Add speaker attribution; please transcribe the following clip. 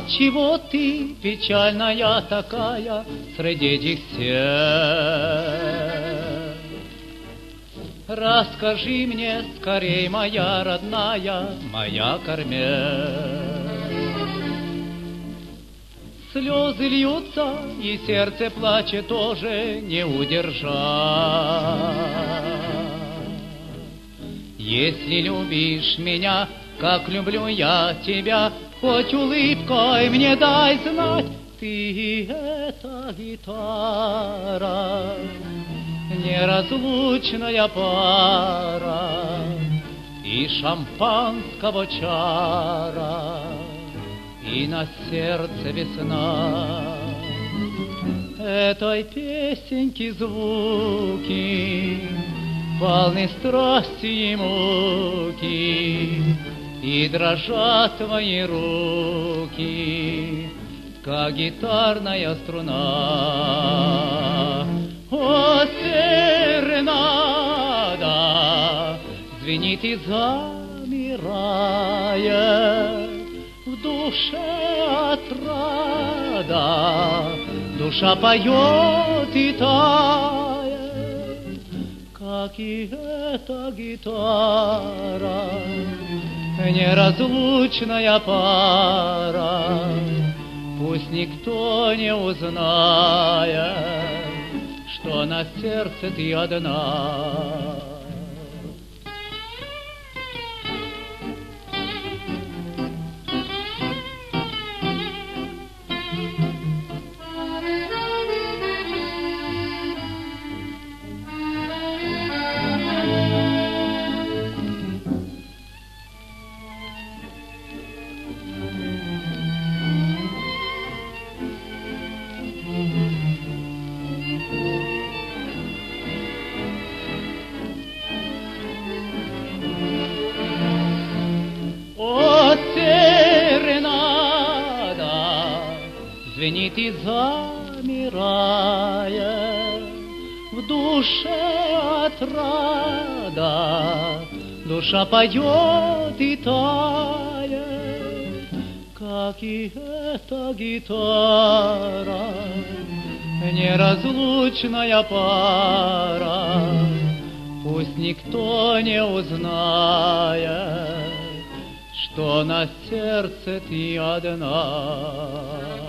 Speaker 1: Отчего ты печальная такая среди этих всех? Расскажи мне скорей, моя родная, моя Кармен. Слезы льются, и сердце плачет тоже не удержать. Если любишь меня, как люблю я тебя, хоть улыбкой мне дай знать, ты это гитара, неразлучная пара и шампанского чара, и на сердце весна. Этой песенки звуки полны страсти и муки, и дрожат твои руки, как гитарная струна. О, серенада звенит и замирает, в душе отрада, душа поет и тает, как и эта гитара, неразлучная пара. Пусть никто не узнает, что на сердце ты одна. Звенит и замирает, в душе отрада, душа поет и тает, как и эта гитара, неразлучная пара. Пусть никто не узнает, что на сердце ты одна.